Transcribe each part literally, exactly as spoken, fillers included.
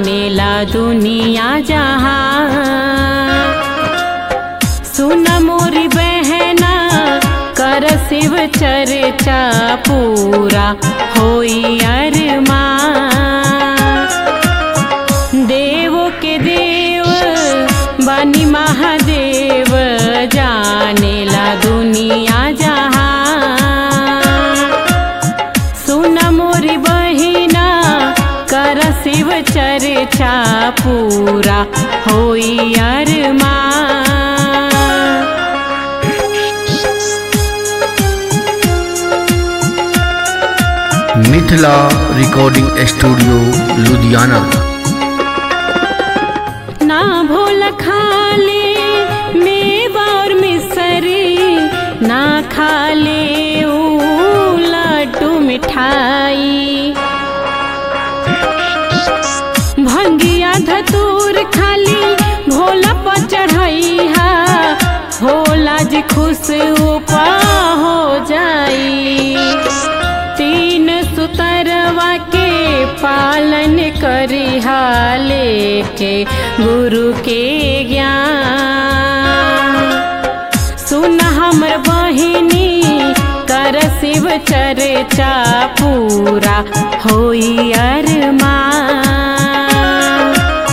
जानेला दुनिया जहां। सुन मोरी बहना कर शिव चर्चा पूरा होई अरमान। देवों के देव बानी महादेव जानेला दुनिया जहां। सुन मोरी बहिना कर शिव चर्चा पूरा होई अरमान। Mithila recording studio Ludhiana. ना भूल खाले मेवा और मिसरी, ना खाले ऊ लड्डू मिठाई। भंगिया धतूर खाली भोला पर चढ़ैहा, भोला जी खुश उपा हो जाई। तीन सुतरवा के पालन करिहा लेके गुरु के ज्ञान। सुन हमर बहिनी कर शिव चर्चा पूरा होई अरमान।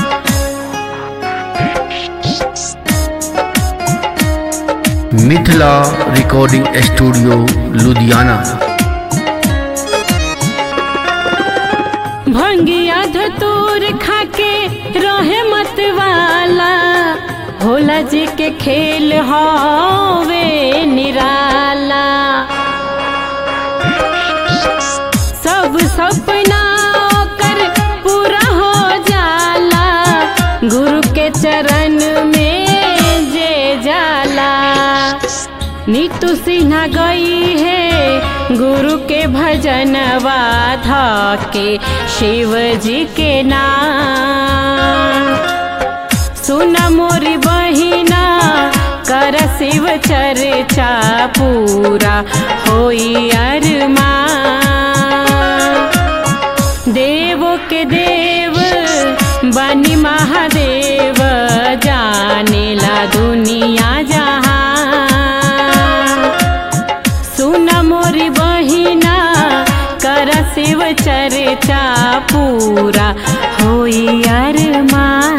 Mithila recording studio Ludhiana. भंगिया धतूर खाके रहे मत वाला, भोला जी के खेल हवे निराला। सब सपना कर पूरा हो जाला, गुरु के चरण में जे जाला। नीतू सिन्हा गई है गुरु के भजनवा धा के शिव जी के नाम। सुन मोरी बहिना कर शिव चर्चा पूरा होई अरमान। देवों के देव बानी महादेव जानेला दुनिया जहां। सुन मोरी बहिना कर शिव चर्चा पूरा होई अरमान।